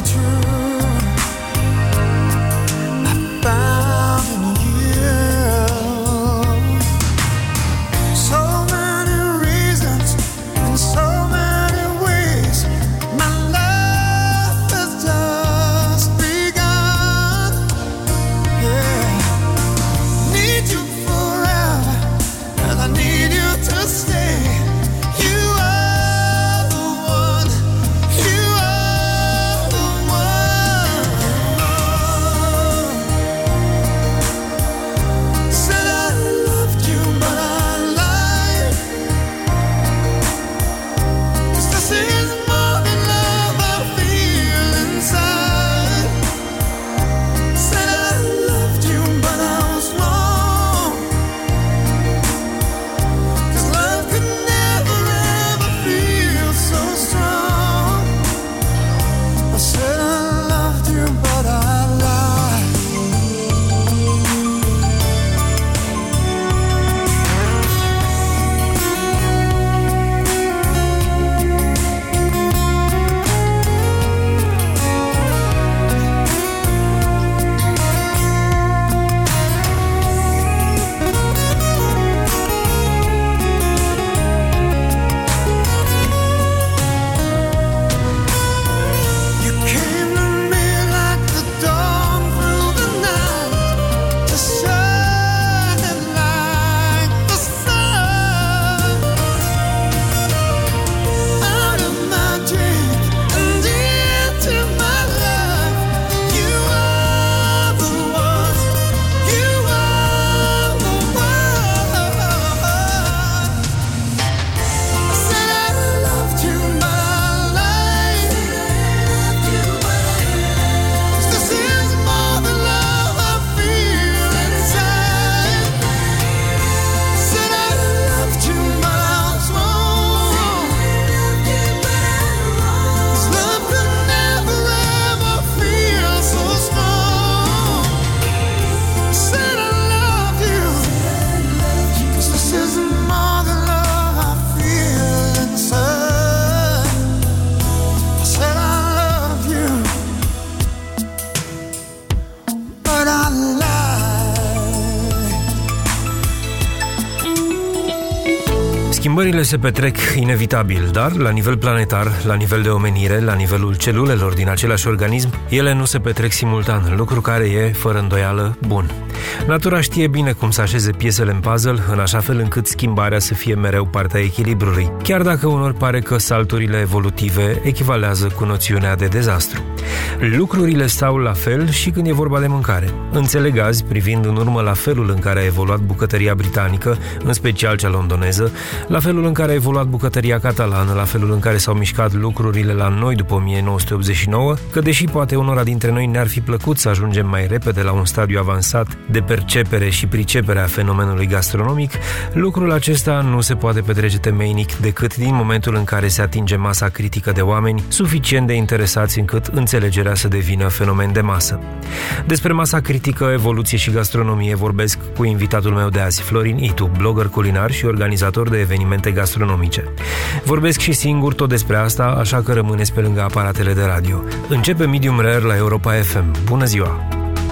Schimbările se petrec inevitabil, dar la nivel planetar, la nivel de omenire, la nivelul celulelor din același organism, ele nu se petrec simultan, lucru care e, fără îndoială, bun. Natura știe bine cum să așeze piesele în puzzle, în așa fel încât schimbarea să fie mereu partea echilibrului, chiar dacă unor pare că salturile evolutive echivalează cu noțiunea de dezastru. Lucrurile stau la fel și când e vorba de mâncare. Înțeleg azi, privind în urmă la felul în care a evoluat bucătăria britanică, în special cea londoneză, la felul în care a evoluat bucătăria catalană, la felul în care s-au mișcat lucrurile la noi după 1989, că deși poate unora dintre noi ne-ar fi plăcut să ajungem mai repede la un stadiu avansat de percepere și pricepere a fenomenului gastronomic, lucrul acesta nu se poate petrece temeinic decât din momentul în care se atinge masa critică de oameni suficient de interesați încât înțelegerea să devină fenomen de masă. Despre masa critică, evoluție și gastronomie vorbesc cu invitatul meu de azi, Florin Itu, blogger culinar și organizator de evenimente gastronomice. Vorbesc și singur tot despre asta, așa că rămâneți pe lângă aparatele de radio. Începe Medium Rare la Europa FM. Bună ziua!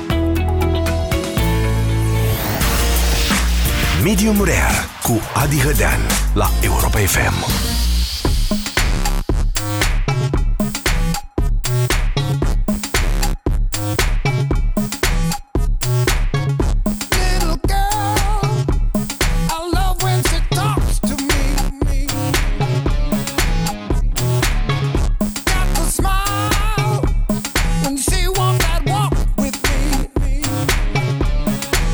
Medium Rare cu Adi Hădean la Europa FM.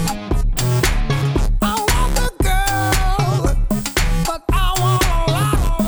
I want a lot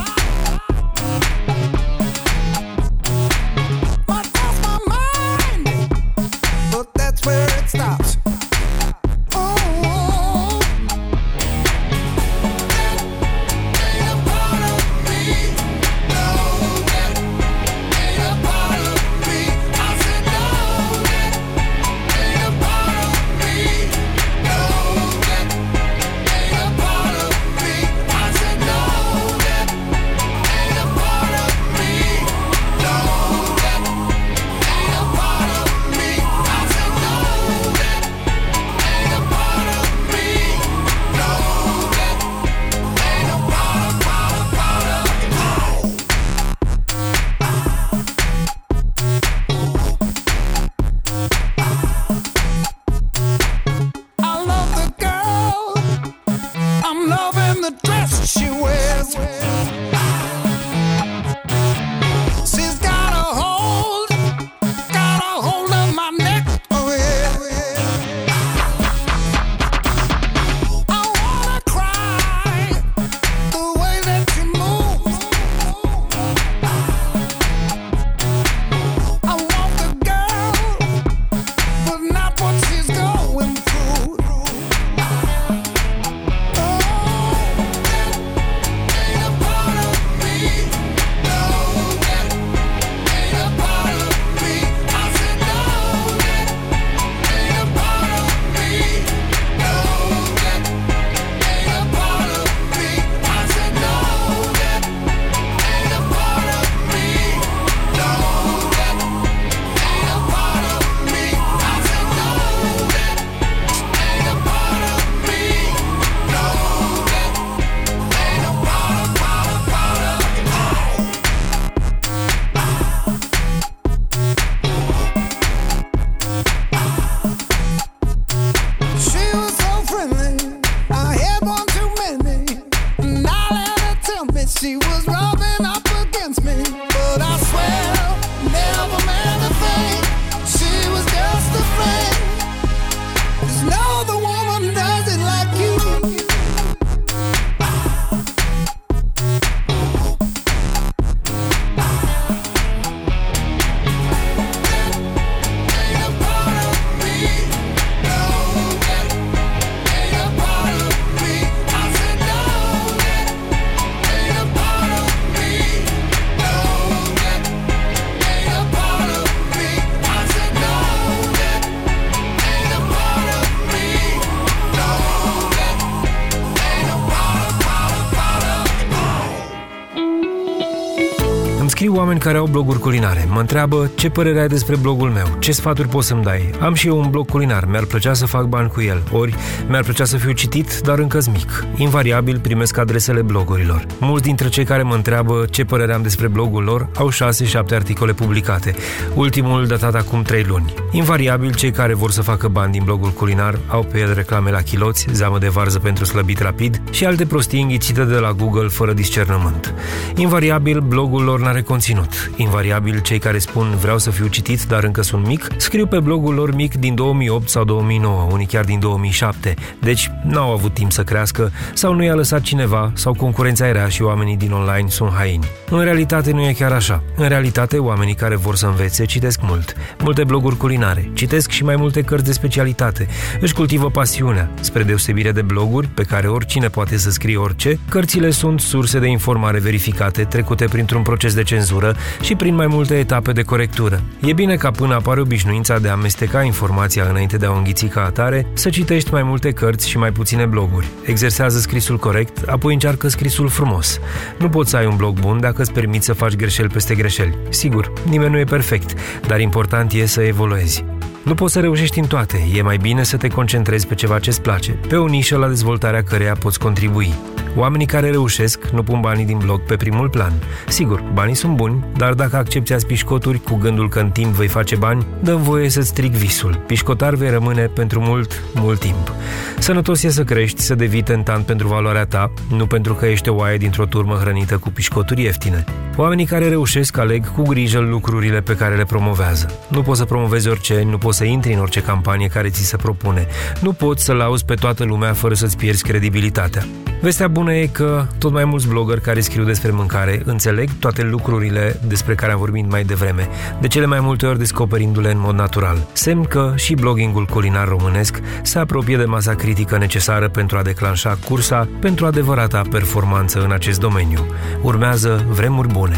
Știu oameni care au bloguri culinare. Mă întreabă ce părere ai despre blogul meu, ce sfaturi poți să-mi dai. Am și eu un blog culinar, mi-ar plăcea să fac bani cu el, ori mi-ar plăcea să fiu citit, dar încă-s mic. Invariabil primesc adresele blogurilor. Mulți dintre cei care mă întreabă ce părere am despre blogul lor au 6-7 articole publicate, ultimul datat acum 3 luni. Invariabil, cei care vor să facă bani din blogul culinar au pe el reclame la chiloți, zeamă de varză pentru slăbit rapid și alte prostii înghițite de la Google fără discernământ. Invariabil, blogul lor n-are conținut. Invariabil, cei care spun vreau să fiu citit, dar încă sunt mic, scriu pe blogul lor mic din 2008 sau 2009, unii chiar din 2007, deci n-au avut timp să crească sau nu i-a lăsat cineva sau concurența era și oamenii din online sunt haini. În realitate nu e chiar așa. În realitate, oamenii care vor să învețe citesc mult. Multe bloguri culinare, citesc și mai multe cărți de specialitate. Își cultivă pasiunea. Spre deosebire de bloguri, pe care oricine poate să scrie orice, cărțile sunt surse de informare verificate, trecute printr-un proces de cenzură și prin mai multe etape de corectură. E bine ca până apare obișnuința de a amesteca informația înainte de a o înghiți ca atare, să citești mai multe cărți și mai puține bloguri. Exersează scrisul corect, apoi încearcă scrisul frumos. Nu poți să ai un blog bun dacă îți permiți să faci greșeli peste greșeli. Sigur, nimeni nu e perfect, dar important e să evoluezi. Nu poți să reușești în toate, e mai bine să te concentrezi pe ceva ce-ți place, pe o nișă la dezvoltarea căreia poți contribui. Oamenii care reușesc nu pun banii din blog pe primul plan. Sigur, banii sunt buni, dar dacă accepți azi pișcoturi cu gândul că în timp vei face bani, dă-mi voie să-ți stric visul. Pișcotar vei rămâne pentru mult, mult timp. Sănătos e să crești, să devii tentant pentru valoarea ta, nu pentru că ești o oaie dintr-o turmă hrănită cu pișcoturi ieftine. Oamenii care reușesc aleg cu grijă lucrurile pe care le promovează. Nu poți să promovezi orice, nu poți să intri în orice campanie care ți se propune. Nu poți să lauzi pe toată lumea fără să-ți pierzi credibilitatea. Vestea bună e că tot mai mulți blogări care scriu despre mâncare înțeleg toate lucrurile despre care am vorbit mai devreme, de cele mai multe ori descoperindu-le în mod natural. Semn că și bloggingul culinar românesc se apropie de masa critică necesară pentru a declanșa cursa pentru adevărata performanță în acest domeniu. Urmează vremuri bune.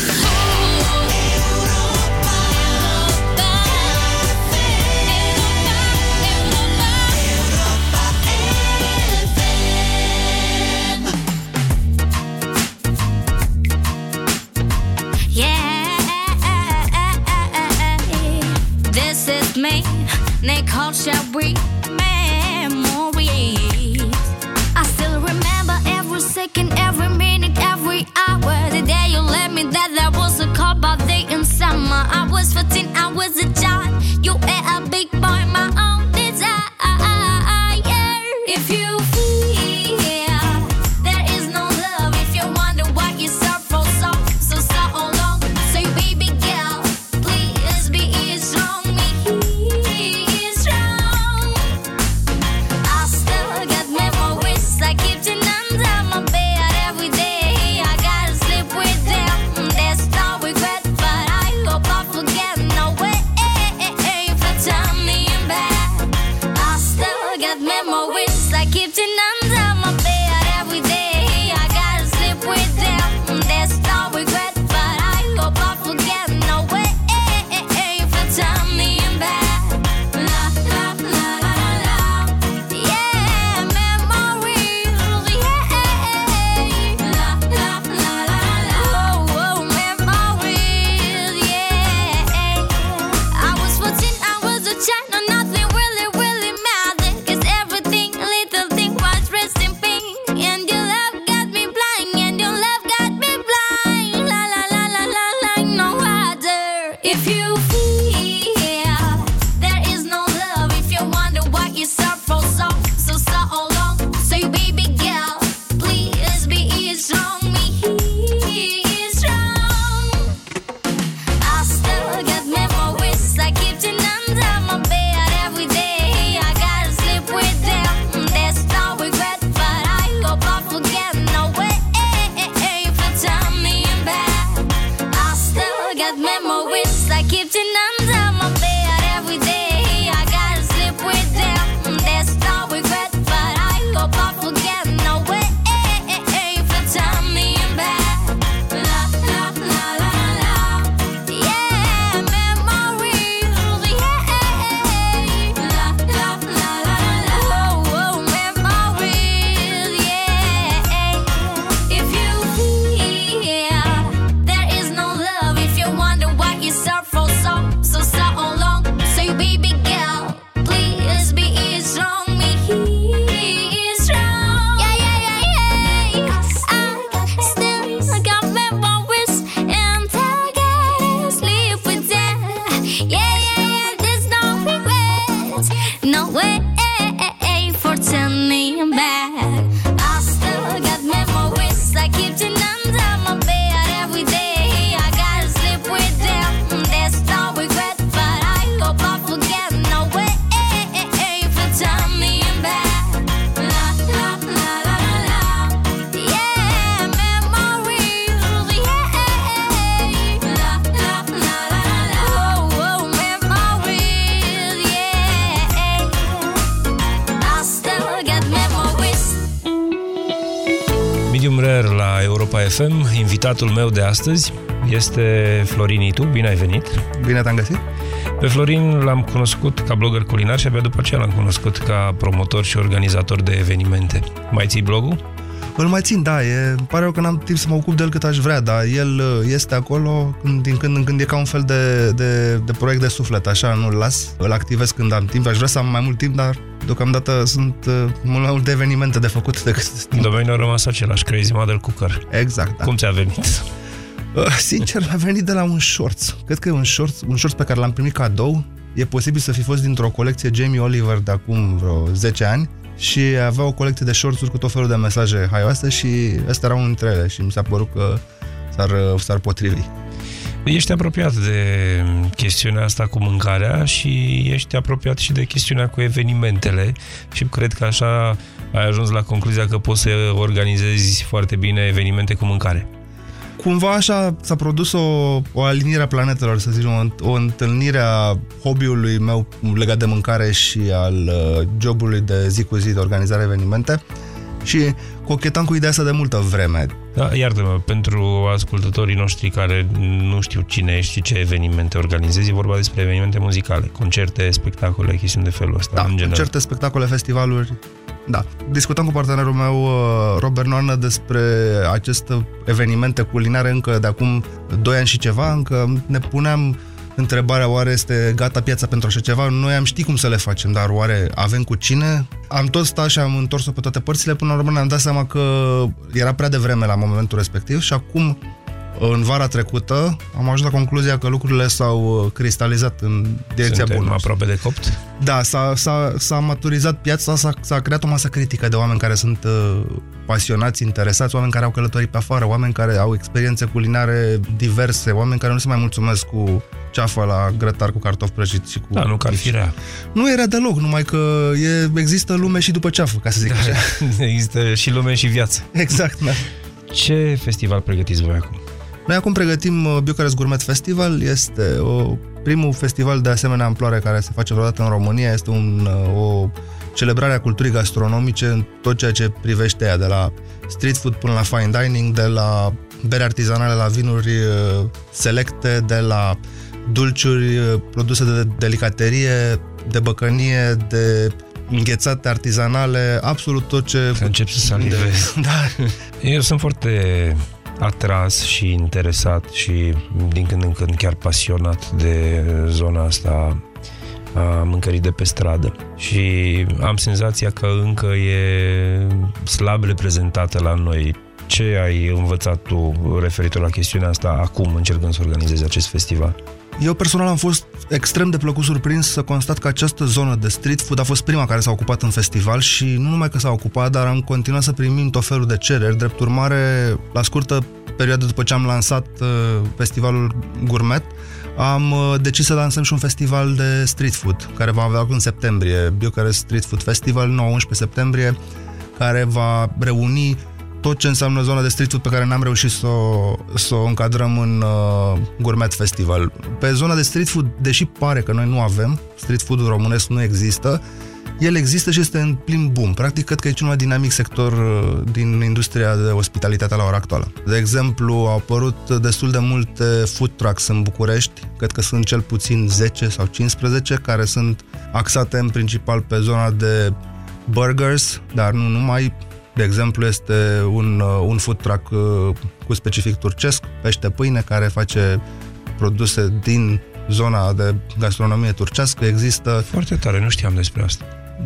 They call shall we memories. I still remember every second, every minute, every hour. The day you let me that there was a cold day in summer. I was 14, I was a child. You were a big boy, my own desire. If you feel there is no love, if you wonder why you suffer so long, say baby girl, please be strong. la Europa FM. Invitatul meu de astăzi este Florin Itu. Bine ai venit! Bine te-am găsit! Pe Florin l-am cunoscut ca blogger culinar și abia după aceea l-am cunoscut ca promotor și organizator de evenimente. Mai ții blogul? Îl mai țin, da. Îmi pare rău că n-am timp să mă ocup de el cât aș vrea, dar el este acolo din când în când. E ca un fel de proiect de suflet, așa, nu-l las. Îl activez când am timp. Aș vrea să am mai mult timp, dar deocamdată sunt mult mai multe evenimente de făcut decât timp. Domeniul a rămas același, Crazy Mother Cooker. Exact, da. Cum ți-a venit? Sincer, mi-a venit de la un shorts. Cred că e un shorts pe care l-am primit cadou. E posibil să fi fost dintr-o colecție Jamie Oliver de acum vreo 10 ani. Și avea o colecție de shorts-uri cu tot felul de mesaje haioase și ăsta era unul dintre ele și mi s-a părut că s-ar potrivi. Ești apropiat de chestiunea asta cu mâncarea și ești apropiat și de chestiunea cu evenimentele și cred că așa ai ajuns la concluzia că poți să organizezi foarte bine evenimente cu mâncare. Cumva așa s-a produs o aliniere a planetelor, să zicem, o întâlnire a hobby-ului meu legat de mâncare și al jobului de zi cu zi de organizare evenimente Și cochetam cu ideea asta de multă vreme. Da, iartă-mă, pentru ascultătorii noștri care nu știu cine ești și ce evenimente organizezi, e vorba despre evenimente muzicale, concerte, spectacole, chestiuni de felul ăsta. Da, în general. concerte, spectacole, festivaluri. Da. Discutam cu partenerul meu, Robert Noarnă, despre aceste evenimente culinare încă de acum 2 ani și ceva, încă ne puneam întrebarea, oare este gata piața pentru așa ceva? Noi am ști cum să le facem, dar oare avem cu cine? Am tot stat și am întors-o pe toate părțile, până la urmă ne-am dat seama că era prea devreme la momentul respectiv și acum, în vara trecută, am ajuns la concluzia că lucrurile s-au cristalizat în direcția bună. Suntem aproape de copt? Da, s-a maturizat piața, s-a creat o masă critică de oameni care sunt pasionați, interesați, oameni care au călătorit pe afară, oameni care au experiențe culinare diverse, oameni care nu se mai mulțumesc cu ceafă la grătar cu cartofi prăjiți și cu... Da, nu că ar fi rea. Nu era deloc, numai că există lume și după ceafă, ca să zic așa. Există și lume și viață. Exact, da. Ce festival pregătiți voi acum? Noi acum pregătim Bucharest Gourmet Festival, este primul festival de asemenea amploare care se face vreodată în România, este o celebrare a culturii gastronomice în tot ceea ce privește ea, de la street food până la fine dining, de la bere artizanale la vinuri selecte, de la dulciuri produse de delicaterie, de băcănie, de înghețate artizanale, absolut tot ce... Încep să salivez. Da. Eu sunt foarte atras și interesat și din când în când chiar pasionat de zona asta a mâncării de pe stradă și am senzația că încă e slab reprezentată la noi. Ce ai învățat tu referitor la chestiunea asta acum încercând să organizezi acest festival? Eu personal am fost extrem de plăcut surprins să constat că această zonă de street food a fost prima care s-a ocupat în festival și nu numai că s-a ocupat, dar am continuat să primim tot felul de cereri. Drept urmare, la scurtă perioadă după ce am lansat festivalul Gourmet, am decis să lansăm și un festival de street food, care va avea în septembrie, Bucharest Street Food Festival, 9-11 septembrie, care va reuni tot ce înseamnă zona de street food pe care n-am reușit să o încadrăm în Gourmet Festival. Pe zona de street food, deși pare că noi nu avem, street food-ul românesc nu există, el există și este în plin boom. Practic, cred că e cel mai dinamic sector din industria de ospitalitate la ora actuală. De exemplu, au apărut destul de multe food trucks în București, cred că sunt cel puțin 10 sau 15, care sunt axate în principal pe zona de burgers, dar nu numai. De exemplu, este un food truck cu specific turcesc, pește pâine, care face produse din zona de gastronomie turcească. Există... Foarte tare, nu știam despre asta.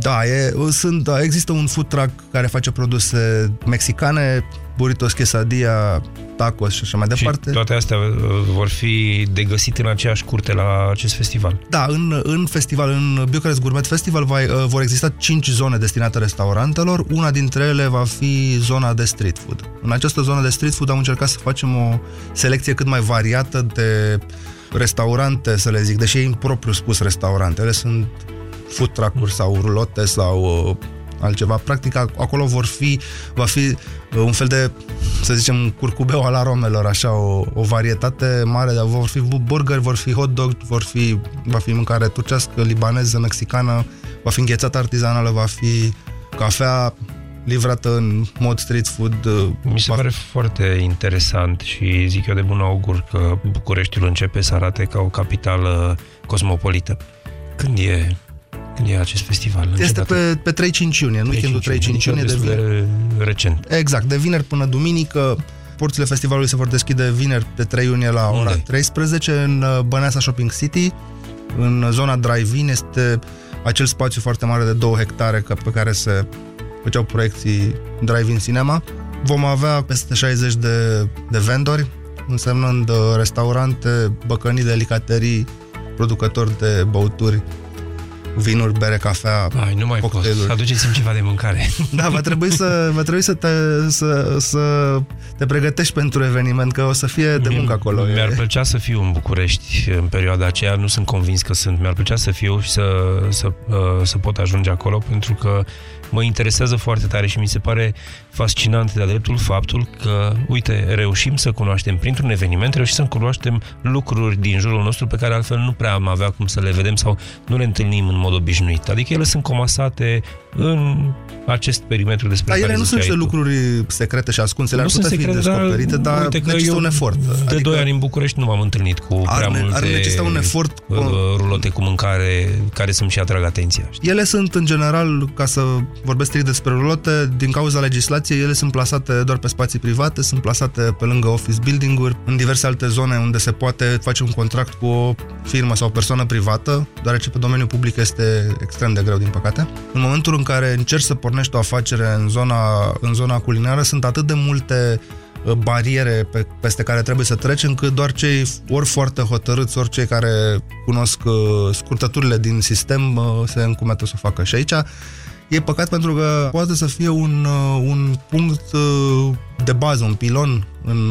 Da, există un food truck care face produse mexicane, burritos, quesadilla, tacos și așa mai departe. Și toate astea vor fi de găsit în aceeași curte la acest festival? Da, în festival, în Bucharest Gourmet Festival vor exista 5 zone destinate restaurantelor, una dintre ele va fi zona de street food. În această zonă de street food am încercat să facem o selecție cât mai variată de restaurante, să le zic, deși e impropriu spus restaurante, ele sunt food truck-uri sau rulote sau altceva. Practic, acolo va fi un fel de, să zicem, curcubeu al aromelor, așa, o varietate mare, dar vor fi burgeri, vor fi hot dog, va fi mâncare turcească, libaneză, mexicană, va fi înghețată artizanală, va fi cafea livrată în mod street food. Mi se pare foarte interesant și zic eu de bun augur că Bucureștiul începe să arate ca o capitală cosmopolită. Când e acest festival? Este pe 3-5 iunie, în weekendul 3-5 iunie. De recent. Exact, de vineri până duminică. Porțile festivalului se vor deschide vineri pe 3 iunie la ora 13 în Băneasa Shopping City, în zona drive-in. Este acel spațiu foarte mare de 2 hectare pe care se făceau proiecții drive-in cinema. Vom avea peste 60 de vendori, însemnând restaurante, băcănii, delicaterii, producători de băuturi, vinuri, bere, cafea, nu mai cocktailuri. Pot. Aduceți-mi ceva de mâncare. Da, va trebui să te pregătești pentru eveniment, că o să fie de muncă acolo. Mi-ar plăcea să fiu în București în perioada aceea, nu sunt convins că sunt. Mi-ar plăcea să fiu și să pot ajunge acolo, pentru că mă interesează foarte tare și mi se pare fascinant de-a dreptul faptul că, uite, reușim să cunoaștem printr-un eveniment, reușim să cunoaștem lucruri din jurul nostru pe care altfel nu prea am avea cum să le vedem sau nu le întâlnim în mod obișnuit. Adică ele sunt comasate în acest perimetru despre care ele nu sunt niște lucruri secrete și ascunse, ele ar putea fi descoperite, dar necesită un efort. De 2 ani în București nu m-am întâlnit cu prea multe ar necesita un efort rulote cu mâncare care să-mi și atrag atenția. Ele sunt, în general, ca să vorbesc strict despre rulote, din cauza legislației, ele sunt plasate doar pe spații private, sunt plasate pe lângă office building-uri, în diverse alte zone unde se poate face un contract cu o firmă sau o persoană privată, deoarece pe domeniul public este extrem de greu, din păcate. În momentul în care încerci să pornești o afacere în zona culinară, sunt atât de multe bariere peste care trebuie să treci, încât doar cei ori foarte hotărâți, ori cei care cunosc scurtăturile din sistem se încumetă să o facă. Și aici e păcat, pentru că poate să fie un punct de bază, un pilon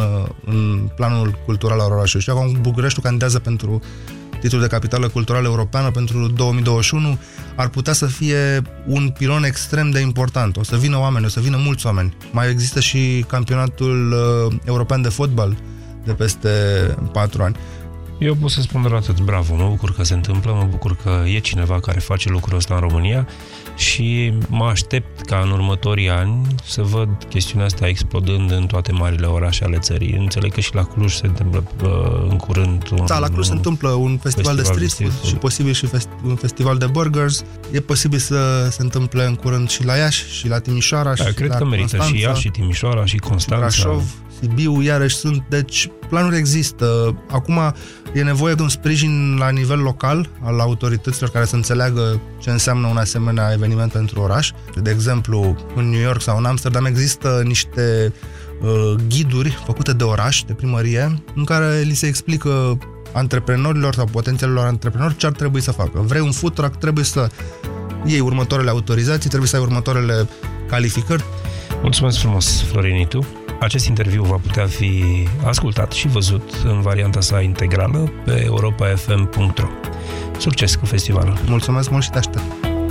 în planul cultural al orașului. Și acum Bucureștiul candidează pentru titlul de capitală culturală europeană pentru 2021, ar putea să fie un pilon extrem de important. O să vină oameni, o să vină mulți oameni. Mai există și campionatul european de fotbal de peste 4 ani. Eu pot să spun doar atât, bravo, mă bucur că se întâmplă, mă bucur că e cineva care face lucrul ăsta în România și mă aștept ca în următorii ani să văd chestiunea asta explodând în toate marile orașe ale țării. Înțeleg că și la Cluj se întâmplă în curând la Cluj se întâmplă un festival de street food și posibil și un festival de burgers. E posibil să se întâmple în curând și la Iași și la Timișoara și cred la că merită Constanța, și Iași, și Timișoara, și Constanța, Brașov, Sibiu, iarăși sunt. Deci planuri există. Acum e nevoie de un sprijin la nivel local al autorităților care să înțeleagă ce înseamnă un asemenea eveniment pentru oraș. De exemplu, în New York sau în Amsterdam există niște ghiduri făcute de oraș, de primărie, în care li se explică antreprenorilor sau potențialilor antreprenori ce ar trebui să facă. Vrei un food truck, trebuie să iei următoarele autorizații, trebuie să ai următoarele calificări. Mulțumesc frumos, Florinitu. Acest interviu va putea fi ascultat și văzut în varianta sa integrală pe europafm.ro. Succes cu festivalul! Mulțumesc mult și te aștept!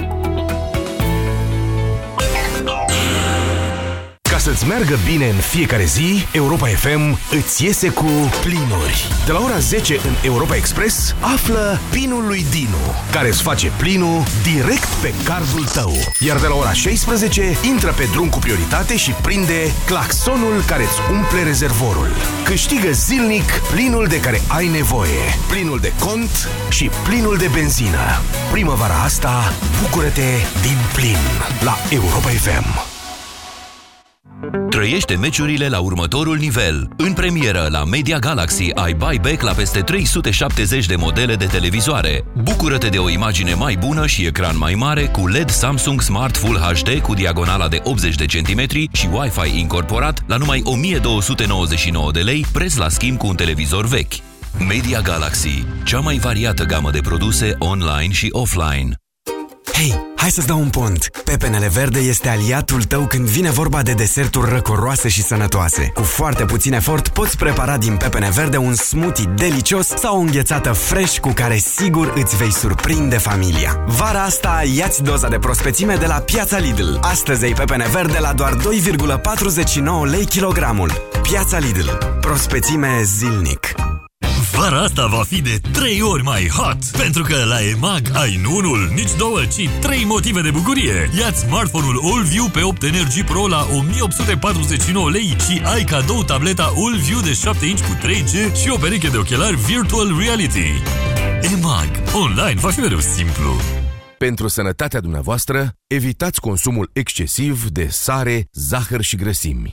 Ca să-ți meargă bine în fiecare zi, Europa FM îți iese cu plinuri. De la ora 10 în Europa Express, află pinul lui Dinu, care îți face plinul direct pe cardul tău. Iar de la ora 16, intră pe drum cu prioritate și prinde claxonul care îți umple rezervorul. Câștigă zilnic plinul de care ai nevoie, plinul de cont și plinul de benzină. Primăvara asta, bucură-te din plin la Europa FM. Trăiește meciurile la următorul nivel. În premieră la Media Galaxy ai buyback la peste 370 de modele de televizoare. Bucură-te de o imagine mai bună și ecran mai mare cu LED Samsung Smart Full HD cu diagonala de 80 de centimetri și Wi-Fi incorporat la numai 1299 de lei, preț la schimb cu un televizor vechi. Media Galaxy, cea mai variată gamă de produse online și offline. Hei, hai să-ți dau un pont! Pepenele Verde este aliatul tău când vine vorba de deserturi răcoroase și sănătoase. Cu foarte puțin efort poți prepara din pepene verde un smoothie delicios sau o înghețată fresh cu care sigur îți vei surprinde familia. Vara asta ia-ți doza de prospețime de la Piața Lidl. Astăzi ai pepene verde la doar 2,49 lei kilogramul. Piața Lidl. Prospețime zilnic. Vara asta va fi de 3 ori mai hot, pentru că la EMAG ai nu unul, nici două, ci 3 motive de bucurie. Ia-ți smartphone-ul AllView pe 8 Energy Pro la 1849 lei și ai cadou tableta AllView de 7 inch cu 3G și o pereche de ochelari Virtual Reality. EMAG. Online va fi mereu simplu. Pentru sănătatea dumneavoastră, evitați consumul excesiv de sare, zahăr și grăsimi.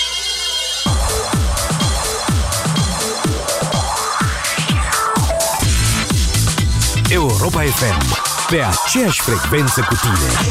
Europa FM, pe aceeași frecvență cu tine.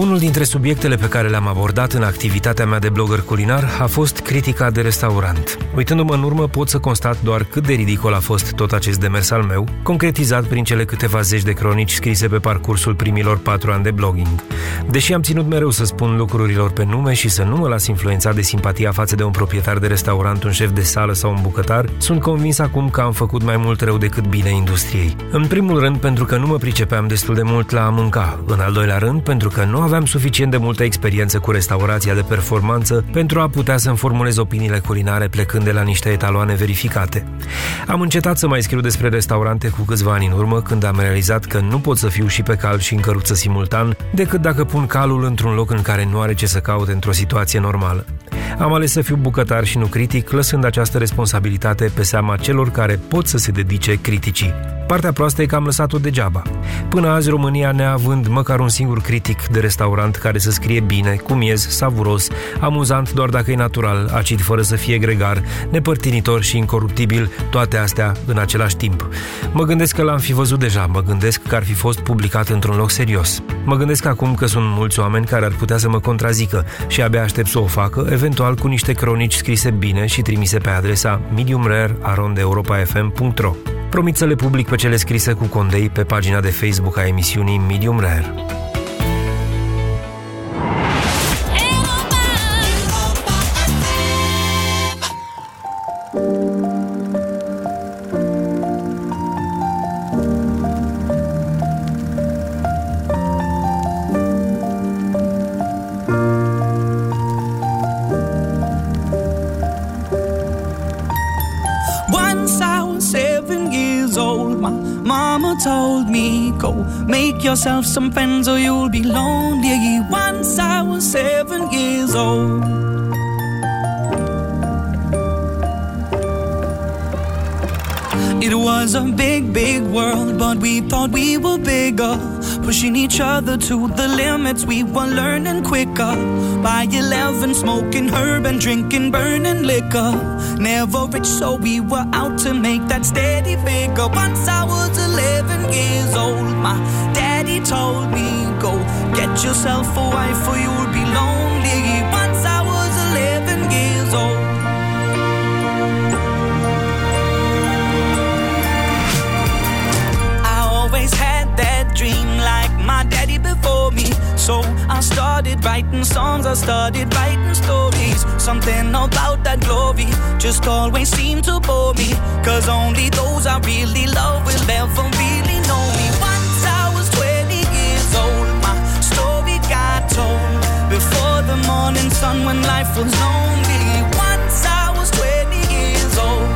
Unul dintre subiectele pe care le-am abordat în activitatea mea de blogger culinar a fost critica de restaurant. Uitându-mă în urmă, pot să constat doar cât de ridicol a fost tot acest demers al meu, concretizat prin cele câteva zeci de cronici scrise pe parcursul primilor 4 ani de blogging. Deși am ținut mereu să spun lucrurilor pe nume și să nu mă las influențat de simpatia față de un proprietar de restaurant, un șef de sală sau un bucătar, sunt convins acum că am făcut mai mult rău decât bine industriei. În primul rând, pentru că nu mă pricepeam destul de mult la a mânca. În al doilea rând, pentru că nu aveam suficient de multă experiență cu restaurația de performanță pentru a putea să-mi formulez opiniile culinare plecând de la niște etaloane verificate. Am încetat să mai scriu despre restaurante cu câțiva ani în urmă, când am realizat că nu pot să fiu și pe cal și în căruță simultan, decât dacă pun calul într-un loc în care nu are ce să caute într-o situație normală. Am ales să fiu bucătar și nu critic, lăsând această responsabilitate pe seama celor care pot să se dedice criticii. Partea proastă e că am lăsat-o degeaba. Până azi, România, neavând măcar un singur critic de restaurant care să scrie bine, cu miez, savuros, amuzant doar dacă e natural, acid fără să fie gregar, nepărtinitor și incoruptibil, toate astea în același timp. Mă gândesc că l-am fi văzut deja, mă gândesc că ar fi fost publicat într-un loc serios. Mă gândesc acum că sunt mulți oameni care ar putea să mă contrazică și abia aștept să o facă, eventual cu niște cronici scrise bine și trimise pe adresa mediumrare@europafm.ro. Promit să le public pe cele scrise cu condei pe pagina de Facebook a emisiunii Medium Rare. Told me, go make yourself some friends or you'll be lonely. Once I was 7 years old. It was a big, big world, but we thought we were bigger, pushing each other to the limits. We were learning quicker. By 11, smoking herb and drinking burning liquor. Never rich, so we were out to make that steady figure. Once I was 11 years old, my daddy told me, go get yourself a wife or you'll be lonely. Once I was 11 years old. I always had that dream like my daddy before me. So I started writing songs, I started writing stories. Something about that glory just always seemed to bore me, 'cause only those I really love will ever really know me. Once I was 20 years old, my story got told before the morning sun when life was lonely. Once I was 20 years old.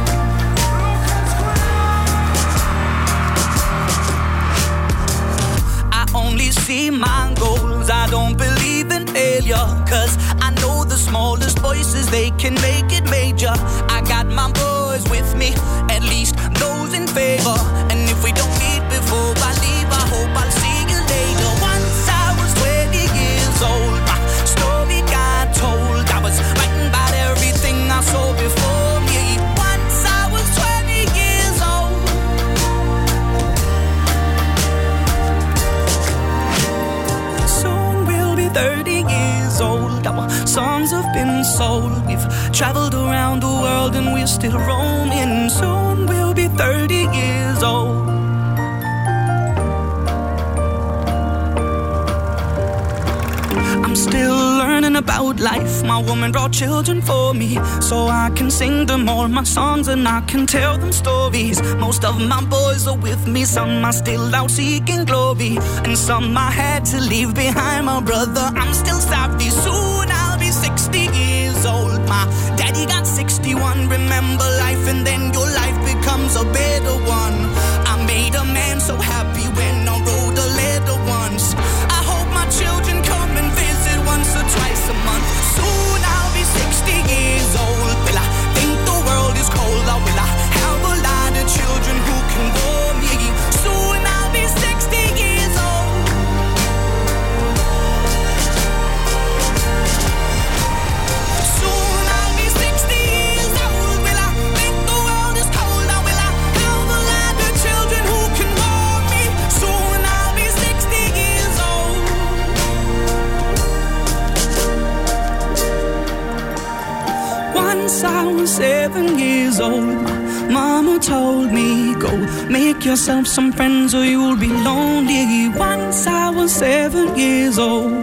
I only see my goals, I don't believe in failure, 'cause I know the smallest voices, they can make it major. I got my boys with me, at least those in favor. And if we don't meet before I leave, I hope I'll see you later. Once I was 20 years old, my story got told. I was writing about everything I saw before me. Once I was 20 years old. Soon we'll be 30 years old. Our songs have been sold. We've traveled around the world and we're still roaming. Soon we'll be 30 years old. I'm still learning about life. My woman brought children for me, so I can sing them all my songs and I can tell them stories. Most of my boys are with me, some are still out seeking glory, and some I had to leave behind. My brother, I'm still sorry. Soon I'll be 60 years old. My daddy got 61. Remember life and then your life becomes a better one. I made a man so happy when I wrote a letter once. I hope my children come and visit once or twice a month. Soon I'll be 60 years old. Will I think the world is cold, or will I have a lot of children who can warm me? Soon I'll be 60 years old. Soon I'll be 60 years old. Will I think the world is cold, or will I have a lot years old. Mama told me, go make yourself some friends or you'll be lonely. Once I was 7 years old.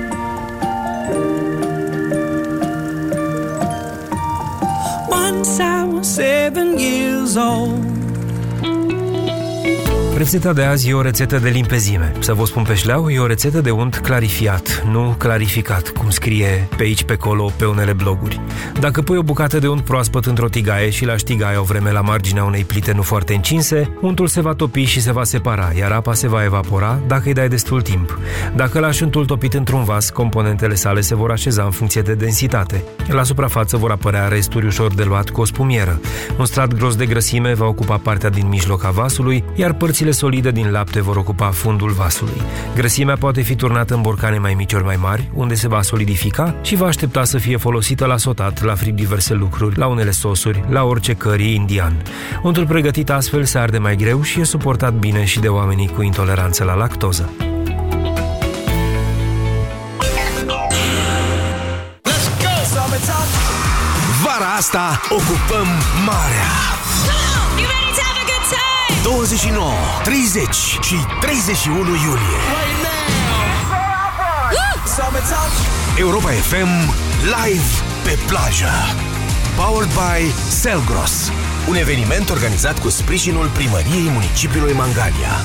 Once I was 7 years old. Rețeta de azi e o rețetă de limpezime. Să vă spun pe șleau, e o rețetă de unt clarifiat, nu clarificat, cum scrie pe aici, pe acolo, pe unele bloguri. Dacă pui o bucată de unt proaspăt într-o tigaie și lași tigaia o vreme la marginea unei plite nu foarte încinse, untul se va topi și se va separa, iar apa se va evapora dacă îi dai destul timp. Dacă lași untul topit într-un vas, componentele sale se vor așeza în funcție de densitate. La suprafață vor apărea resturi ușor de luat cu o spumieră. Un strat gros de grăsime va ocupa partea din mijloc a vasului, iar părțile solide din lapte vor ocupa fundul vasului. Grăsimea poate fi turnată în borcane mai mici ori mai mari, unde se va solidifica și va aștepta să fie folosită la sotat, la fript diverse lucruri, la unele sosuri, la orice curry indian. Untul pregătit astfel se arde mai greu și e suportat bine și de oamenii cu intoleranță la lactoză. Vara asta ocupăm marea. 29, 30 și 31 iulie. Europa FM live pe plajă. Powered by Selgros. Un eveniment organizat cu sprijinul Primăriei Municipiului Mangalia.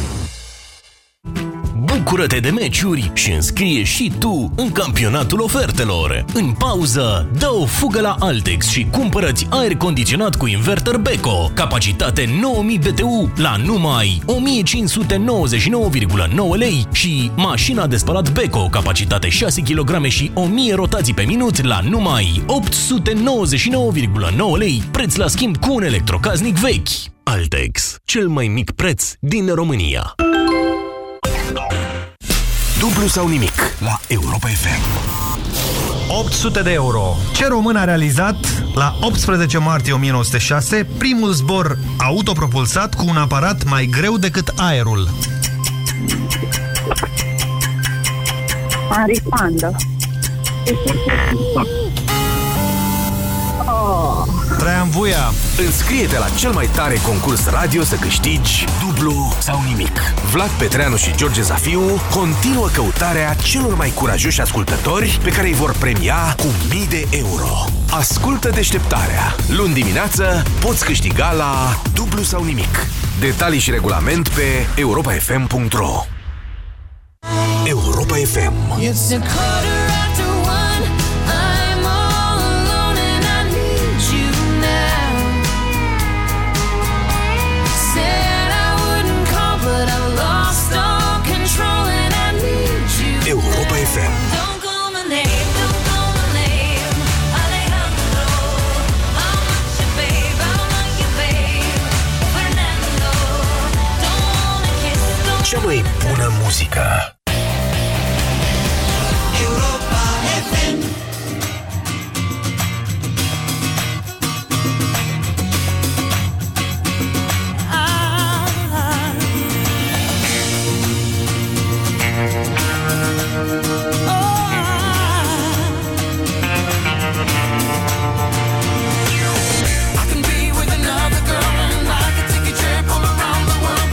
Bucură-te de meciuri și înscrie și tu în campionatul ofertelor. În pauză, dă o fugă la Altex și cumpără-ți aer condiționat cu inverter Beko, capacitate 9000 BTU la numai 1599,9 lei și mașina de spălat Beko, capacitate 6 kg și 1000 rotații pe minut la numai 899,9 lei, preț la schimb cu un electrocasnic vechi. Altex, cel mai mic preț din România. Dublu sau nimic la Europa FM. 800 de euro. Ce român a realizat la 18 martie 1906 primul zbor autopropulsat cu un aparat mai greu decât aerul? Marie Kondo. Traian Vuia. Înscrie-te la cel mai tare concurs radio să câștigi dublu sau nimic. Vlad Petreanu și George Zafiu continuă căutarea celor mai curajoși ascultători pe care îi vor premia cu 1000 de euro. Ascultă Deșteptarea. Luni dimineață poți câștiga la dublu sau nimic. Detalii și regulament pe europafm.ro. Europa FM. Europa FM. Cea mai bună muzică. Europa FM.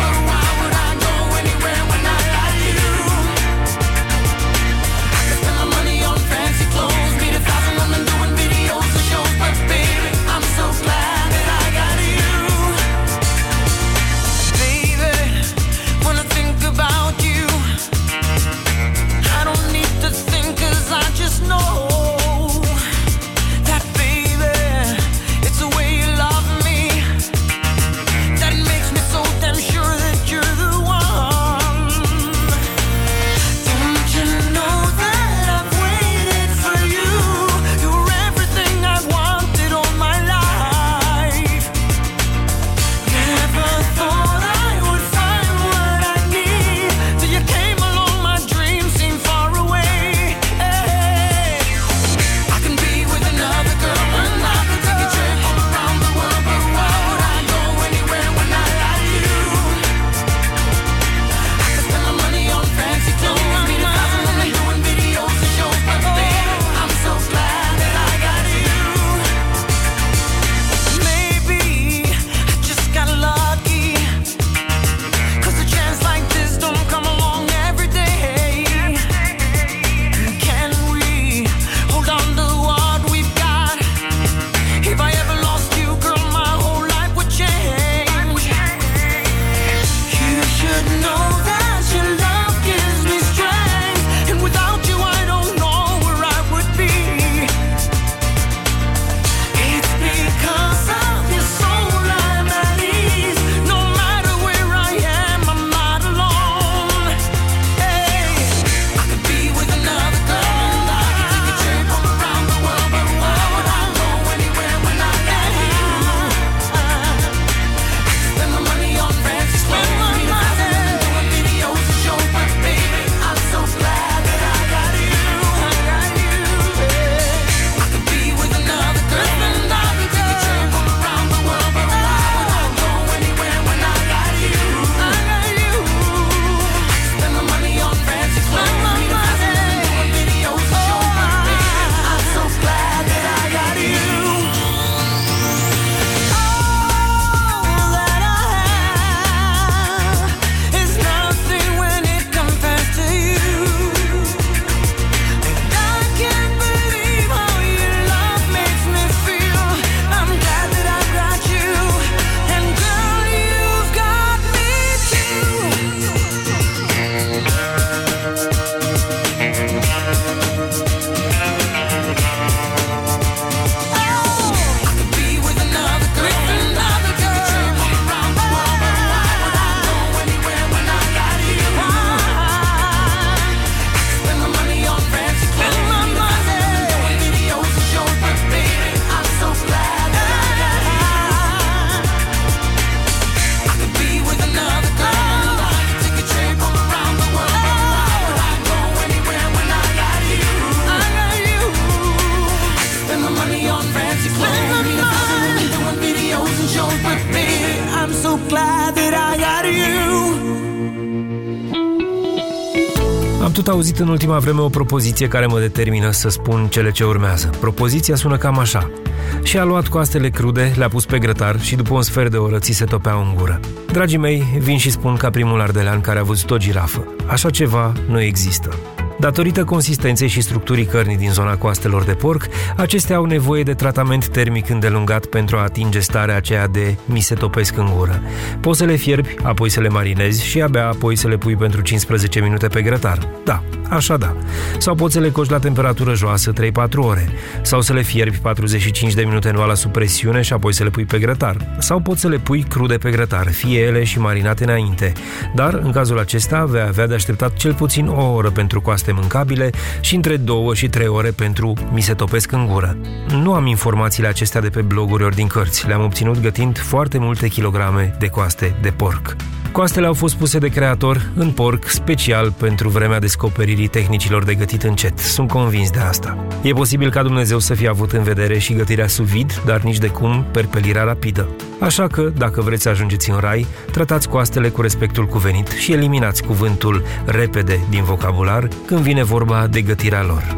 Spend my tot auzit în ultima vreme o propoziție care mă determină să spun cele ce urmează. Propoziția sună cam așa. Și a luat coastele crude, le-a pus pe grătar și după un sfert de oră ți se topeau în gură. Dragii mei, vin și spun ca primul ardelean care a văzut o girafă. Așa ceva nu există. Datorită consistenței și structurii cărnii din zona coastelor de porc, acestea au nevoie de tratament termic îndelungat pentru a atinge starea aceea de mi se topesc în gură. Poți să le fierbi, apoi să le marinezi și abia apoi să le pui pentru 15 minute pe grătar. Da, așa da. Sau poți să le coci la temperatură joasă 3-4 ore. Sau să le fierbi 45 de minute în oală sub presiune și apoi să le pui pe grătar. Sau poți să le pui crude pe grătar, fie ele și marinate înainte. Dar, în cazul acesta, vei avea de așteptat cel puțin o oră pentru coaste mâncabile și între 2 și 3 ore pentru mi se topesc în gură. Nu am informațiile acestea de pe bloguri ori din cărți. Le-am obținut gătind foarte multe kilograme de coaste de porc. Coastele au fost puse de creator în porc special pentru vremea descoperirii tehnicilor de gătit încet. Sunt convins de asta. E posibil ca Dumnezeu să fie avut în vedere și gătirea sub vid, dar nici de cum perpelirea rapidă. Așa că, dacă vreți să ajungeți în rai, tratați coastele cu respectul cuvenit și eliminați cuvântul repede din vocabular când vine vorba de gătirea lor.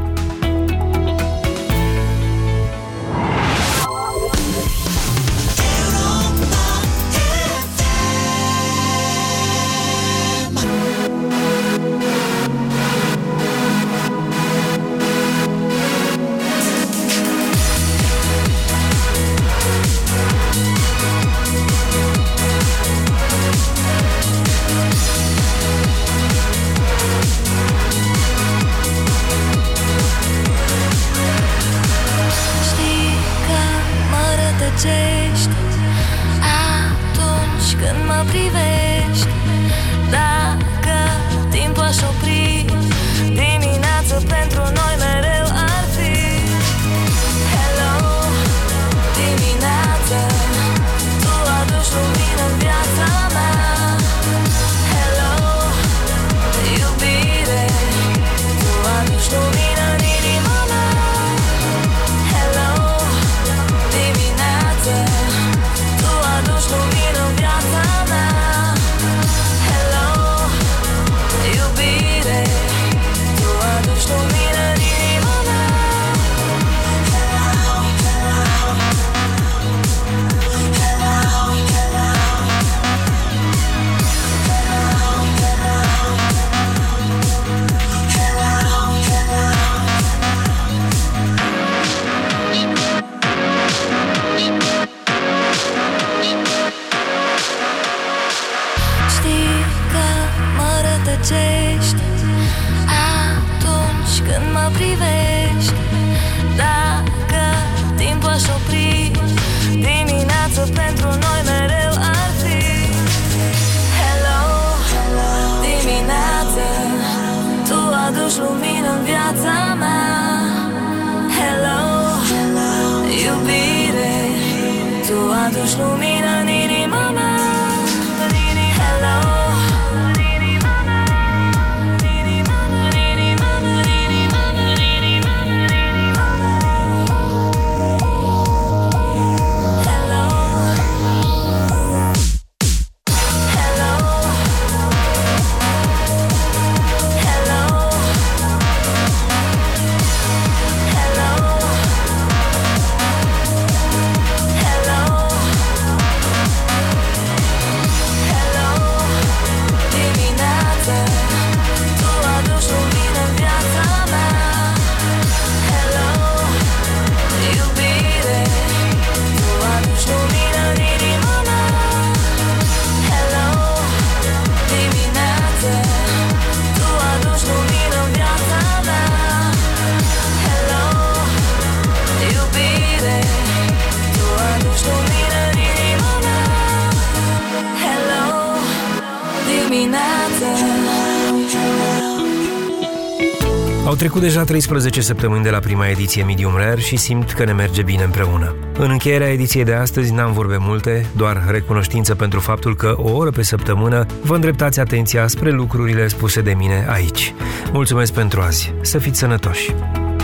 Au trecut deja 13 săptămâni de la prima ediție Medium Rare și simt că ne merge bine împreună. În încheierea ediției de astăzi n-am vorbe multe, doar recunoștință pentru faptul că o oră pe săptămână vă îndreptați atenția spre lucrurile spuse de mine aici. Mulțumesc pentru azi. Să fiți sănătoși!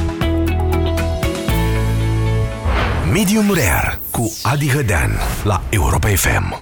Medium Rare cu Adi Hădean la Europa FM.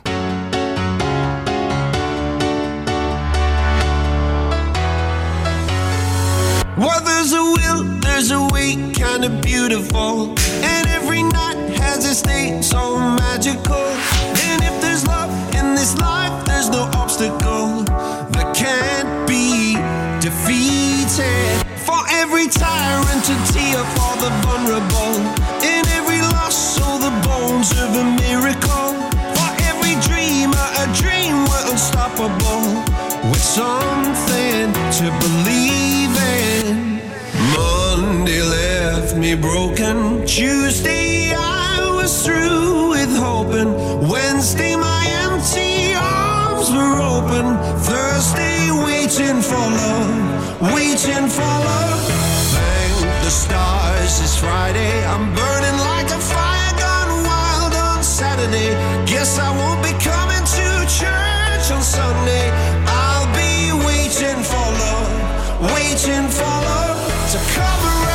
kinda beautiful, and every night has a state so magical. And if there's love in this life, there's no obstacle that can't be defeated. For every tyrant a tear for the vulnerable, in every loss all the bones of a miracle. For every dreamer a dream we're unstoppable, with something to believe in. Monday left me broken, Tuesday I was through with hoping, Wednesday my empty arms were open, Thursday waiting for love, waiting for love. Thank the stars it's Friday, I'm burning like a fire gone wild on Saturday. Guess I won't be coming to church on Sunday. I'll be waiting for love, waiting for love to come around.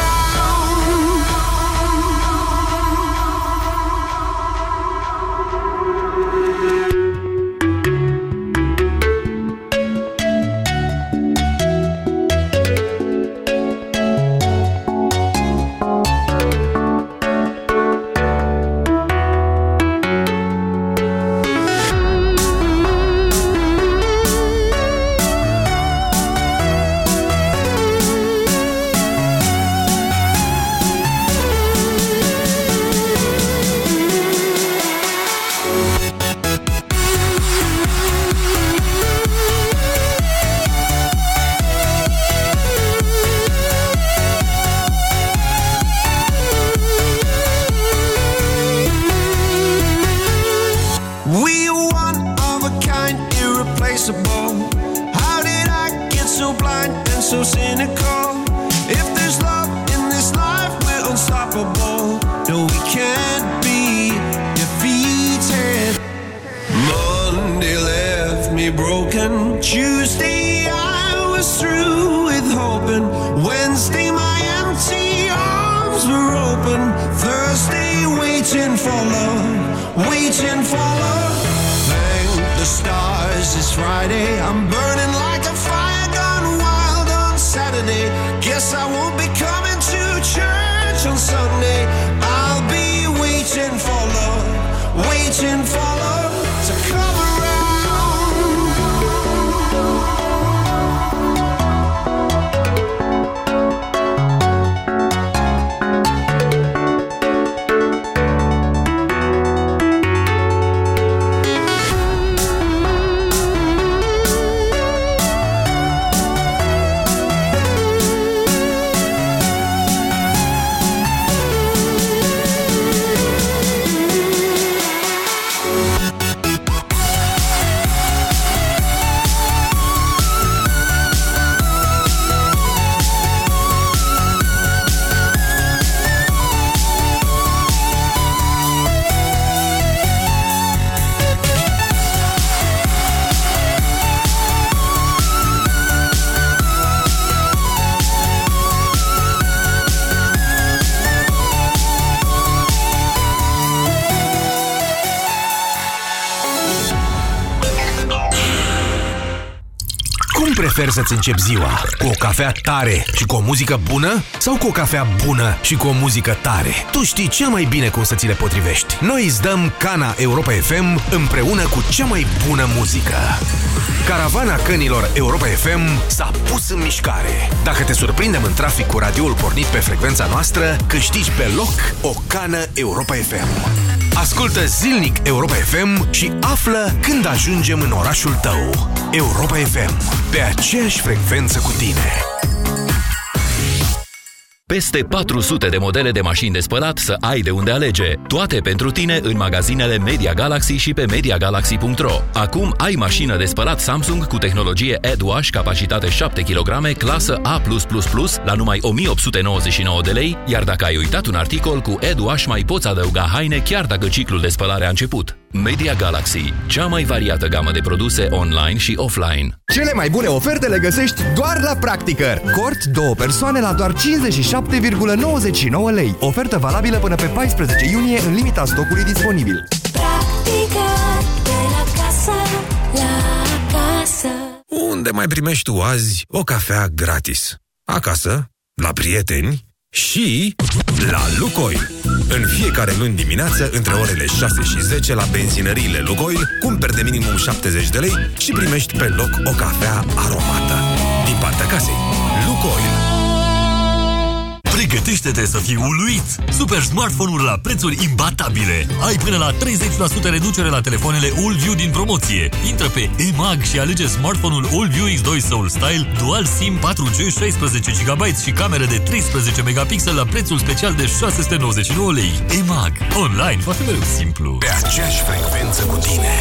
So cynical. If there's love in this life, we're unstoppable. No, we can't be defeated. Monday left me broken, Tuesday I was through with hoping, Wednesday my empty arms were open, Thursday waiting for love, waiting for love. Thank the stars it's Friday, I'm burning like a fire gone wild on Saturday. Guess I won't be coming to church on Sunday. I'll be waiting for love, waiting for love to come around. Preferi să-ți începi ziua cu o cafea tare și cu o muzică bună sau cu o cafea bună și cu o muzică tare? Tu știi cel mai bine cum să ți le potrivești. Noi îți dăm cana Europa FM împreună cu cea mai bună muzică. Caravana cănilor Europa FM s-a pus în mișcare. Dacă te surprindem în trafic cu radioul pornit pe frecvența noastră, câștigi pe loc o cană Europa FM. Ascultă zilnic Europa FM și află când ajungem în orașul tău. Europa FM, pe aceeași frecvență cu tine. Peste 400 de modele de mașini de spălat să ai de unde alege. Toate pentru tine în magazinele Media Galaxy și pe MediaGalaxy.ro. Acum ai mașină de spălat Samsung cu tehnologie AdWash, capacitate 7 kg, clasă A+++, la numai 1899 de lei, iar dacă ai uitat un articol cu AdWash mai poți adăuga haine chiar dacă ciclul de spălare a început. Media Galaxy, cea mai variată gamă de produse online și offline. Cele mai bune oferte le găsești doar la Practicăr. Cort 2 persoane la doar 57,99 lei. Ofertă valabilă până pe 14 iunie în limita stocului disponibil. Practicăr, de la casă la casă. Unde mai primești tu azi o cafea gratis? Acasă, la prieteni și la Lukoil. În fiecare luni dimineață, între orele 6 și 10, la benzinăriile Lukoil, cumperi de minimum 70 de lei și primești pe loc o cafea aromată. Din partea casei, Lukoil. Pregătește-te să fii uluit! Super smartphone-uri la prețuri imbatabile! Ai până la 30% reducere la telefoanele AllView din promoție. Intră pe EMAG și alege smartphone-ul AllView X2 Soul Style, Dual SIM 4G, 16 GB și cameră de 13 megapixel la prețul special de 699 lei. EMAG. Online va fi mereu simplu. Pe aceeași frecvență cu tine.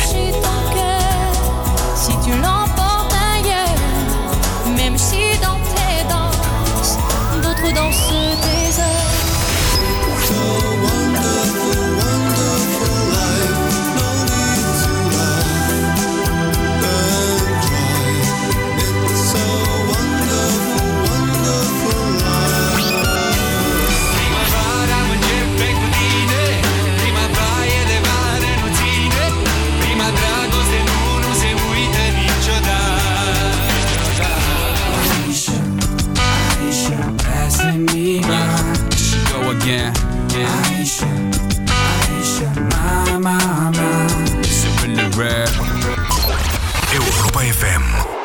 Si tu l'emportes ailleurs, même si dans tes danses, d'autres dansent tes heures. So wonderful, wonderful life. No need to laugh and cry. It's so wonderful, wonderful life. Primăvara începe cu tine, prima baie de mare nu ține, prima dragoste nu se uită niciodată. Aisha, Aisha, passing me by. She go again. Aisha, Aisha, my, sipping the red. Europa FM.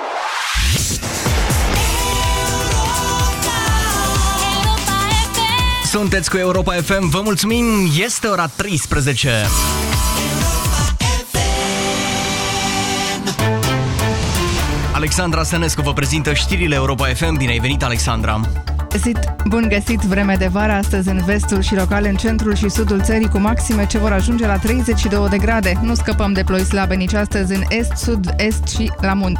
Sunteți cu Europa FM, vă mulțumim, este ora 13. Alexandra Sănescu vă prezintă știrile Europa FM. Bine ai venit, Alexandra! Bun găsit! Vreme de vară astăzi în vestul și local în centrul și sudul țării cu maxime ce vor ajunge la 32 de grade. Nu scăpăm de ploi slabe nici astăzi în est, sud-est și la munte.